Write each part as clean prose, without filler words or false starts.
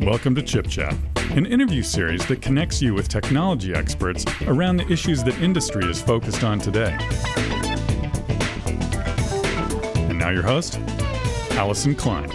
Welcome to Chip Chat, an interview series that connects you with technology experts around the issues that industry is focused on today. And now your host, Allison Klein.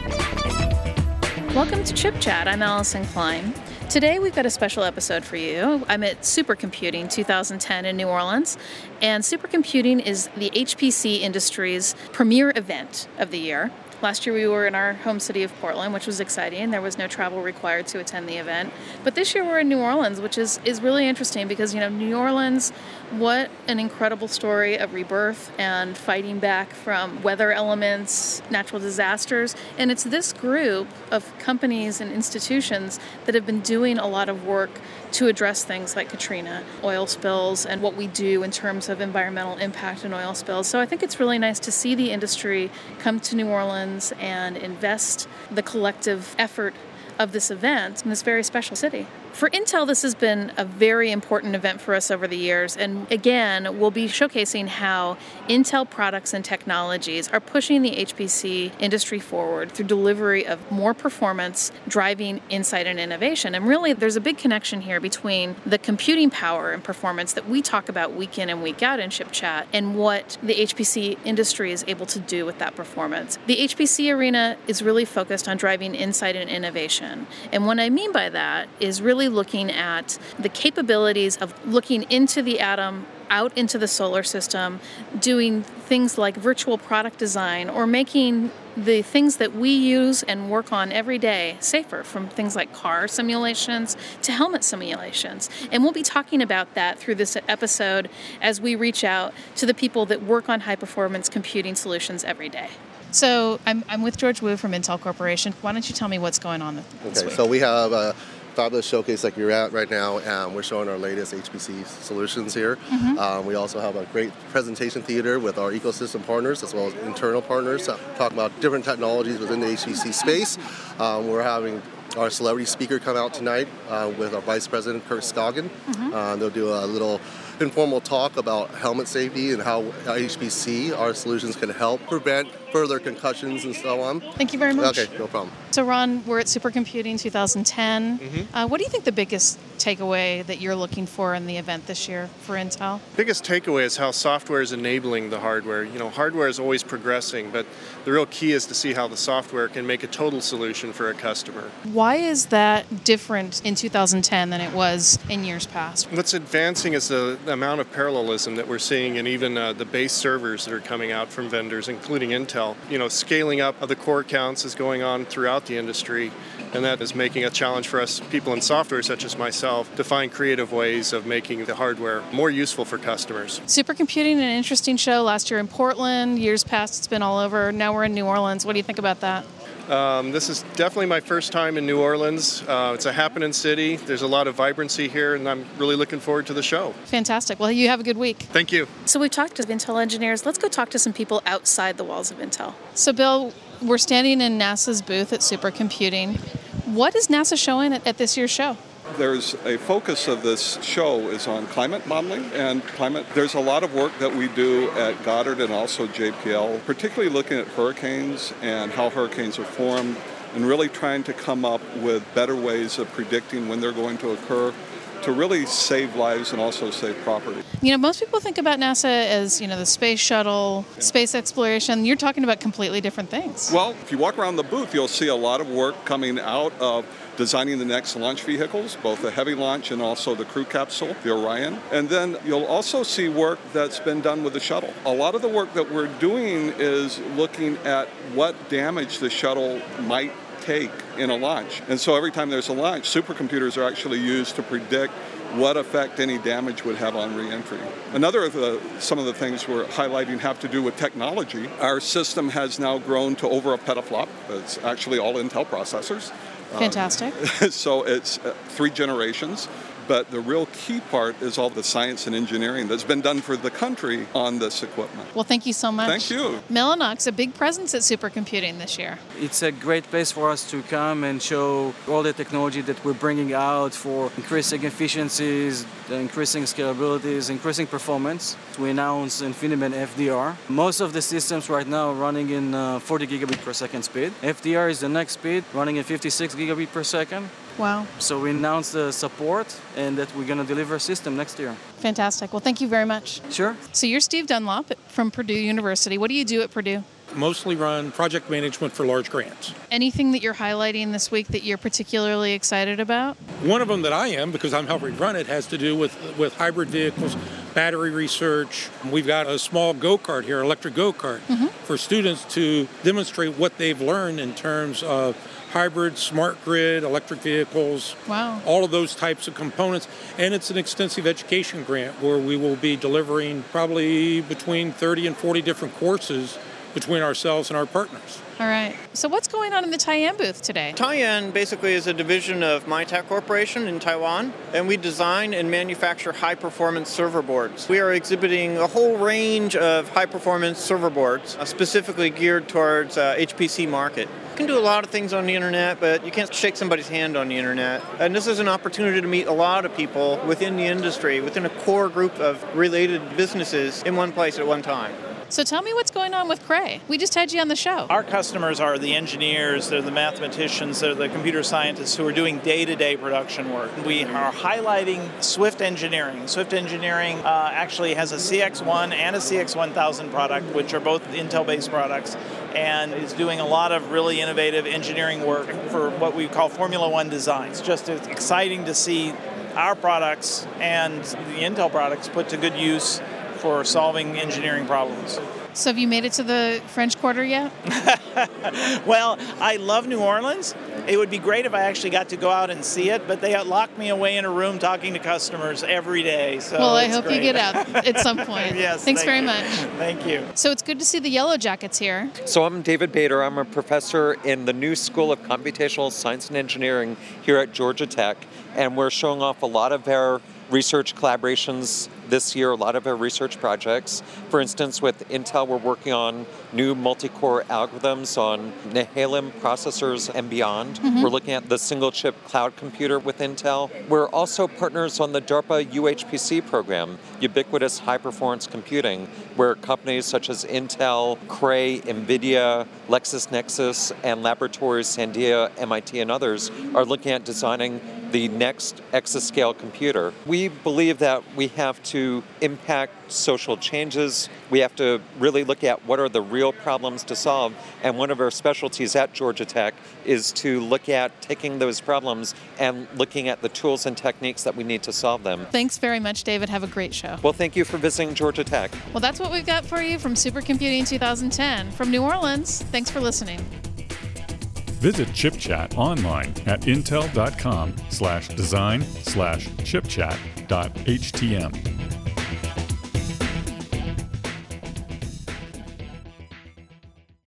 Welcome to Chip Chat. I'm Allison Klein. Today we've got a special episode for you. I'm at Supercomputing 2010 in New Orleans, and Supercomputing is the HPC industry's premier event of the year. Last year we were in our home city of Portland, which was exciting. There was no travel required to attend the event. But this year we're in New Orleans, which is really interesting because, New Orleans, what an incredible story of rebirth and fighting back from weather elements, natural disasters. And it's this group of companies and institutions that have been doing a lot of work to address things like Katrina, oil spills, and what we do in terms of environmental impact and oil spills. So I think it's really nice to see the industry come to New Orleans and invest the collective effort of this event in this very special city. For Intel, this has been a very important event for us over the years, and again, we'll be showcasing how Intel products and technologies are pushing the HPC industry forward through delivery of more performance, driving insight and innovation. And really, there's a big connection here between the computing power and performance that we talk about week in and week out in Chip Chat and what the HPC industry is able to do with that performance. The HPC arena is really focused on driving insight and innovation. And what I mean by that is really looking at the capabilities of looking into the atom, out into the solar system, doing things like virtual product design or making the things that we use and work on every day safer, from things like car simulations to helmet simulations. And we'll be talking about that through this episode as we reach out to the people that work on high-performance computing solutions every day. So I'm with George Wu from Intel Corporation. Why don't you tell me what's going on this week? So we have a fabulous showcase like you're at right now, and we're showing our latest HPC solutions here. Mm-hmm. We also have a great presentation theater with our ecosystem partners as well as internal partners talking about different technologies within the HPC space. We're having our celebrity speaker come out tonight with our Vice President, Kurt Scoggin. Mm-hmm. They'll do a little informal talk about helmet safety and how HPC, our solutions, can help prevent further concussions and so on. Thank you very much. Okay, no problem. So Ron, we're at Supercomputing 2010. Mm-hmm. What do you think the biggest takeaway that you're looking for in the event this year for Intel? Biggest takeaway is how software is enabling the hardware. Hardware is always progressing, but the real key is to see how the software can make a total solution for a customer. Why is that different in 2010 than it was in years past? What's advancing is the amount of parallelism that we're seeing, and even the base servers that are coming out from vendors, including Intel. Scaling up of the core counts is going on throughout the industry, and that is making a challenge for us people in software such as myself to find creative ways of making the hardware more useful for customers. Supercomputing, an interesting show last year in Portland. Years past, it's been all over. Now we're in New Orleans. What do you think about that? This is definitely my first time in New Orleans. It's a happening city. There's a lot of vibrancy here, and I'm really looking forward to the show. Fantastic. Well, you have a good week. Thank you. So we've talked to Intel engineers. Let's go talk to some people outside the walls of Intel. So Bill, we're standing in NASA's booth at Supercomputing. What is NASA showing at this year's show? There's a focus of this show is on climate modeling and climate. There's a lot of work that we do at Goddard and also JPL, particularly looking at hurricanes and how hurricanes are formed and really trying to come up with better ways of predicting when they're going to occur to really save lives and also save property. Most people think about NASA as, the space shuttle, space exploration. You're talking about completely different things. Well, if you walk around the booth, you'll see a lot of work coming out of designing the next launch vehicles, both the heavy launch and also the crew capsule, the Orion. And then you'll also see work that's been done with the shuttle. A lot of the work that we're doing is looking at what damage the shuttle might take in a launch. And so every time there's a launch, supercomputers are actually used to predict what effect any damage would have on reentry. Another of some of the things we're highlighting have to do with technology. Our system has now grown to over a petaflop. It's actually all Intel processors. Fantastic. So it's 3 generations. But the real key part is all the science and engineering that's been done for the country on this equipment. Well, thank you so much. Thank you. Mellanox, a big presence at Supercomputing this year. It's a great place for us to come and show all the technology that we're bringing out for increasing efficiencies, increasing scalabilities, increasing performance. We announced InfiniBand FDR. Most of the systems right now are running in 40 gigabit per second speed. FDR is the next speed, running at 56 gigabit per second. Wow. So we announced the support and that we're going to deliver a system next year. Fantastic. Well, thank you very much. Sure. So you're Steve Dunlop from Purdue University. What do you do at Purdue? Mostly run project management for large grants. Anything that you're highlighting this week that you're particularly excited about? One of them that I am, because I'm helping run it, has to do with hybrid vehicles, battery research. We've got a small go-kart here, electric go-kart, for students to demonstrate what they've learned in terms of hybrid, smart grid, electric vehicles, Wow. all of those types of components. And it's an extensive education grant where we will be delivering probably between 30 and 40 different courses between ourselves and our partners. All right. So what's going on in the Taiyan booth today? Taiyan basically is a division of Mytek Corporation in Taiwan, and we design and manufacture high-performance server boards. We are exhibiting a whole range of high-performance server boards, specifically geared towards HPC market. You can do a lot of things on the internet, but you can't shake somebody's hand on the internet. And this is an opportunity to meet a lot of people within the industry, within a core group of related businesses in one place at one time. So tell me what's going on with Cray. We just had you on the show. Our customers are the engineers, they're the mathematicians, they're the computer scientists who are doing day-to-day production work. We are highlighting Swift Engineering. Swift Engineering actually has a CX1 and a CX1000 product, which are both Intel-based products, and is doing a lot of really innovative engineering work for what we call Formula One design. It's just exciting to see our products and the Intel products put to good use for solving engineering problems. So have you made it to the French Quarter yet? Well, I love New Orleans. It would be great if I actually got to go out and see it, but they lock me away in a room talking to customers every day. So well, I hope you get out at some point. Yes. Thanks very much. Thank you. So it's good to see the Yellow Jackets here. So I'm David Bader. I'm a professor in the new School of Computational Science and Engineering here at Georgia Tech, and we're showing off a lot of our research collaborations this year, a lot of our research projects. For instance, with Intel, we're working on new multi-core algorithms on Nehalem processors and beyond. We're looking at the single-chip cloud computer with Intel. We're also partners on the DARPA UHPC program, Ubiquitous High-Performance Computing, where companies such as Intel, Cray, NVIDIA, LexisNexis, and laboratories Sandia, MIT, and others are looking at designing the next exascale computer. We believe that we have to impact social changes. We have to really look at what are the real problems to solve. And one of our specialties at Georgia Tech is to look at taking those problems and looking at the tools and techniques that we need to solve them. Thanks very much, David. Have a great show. Well, thank you for visiting Georgia Tech. Well, that's what we've got for you from Supercomputing 2010. From New Orleans, thanks for listening. Visit ChipChat online at intel.com/design/chipchat.htm.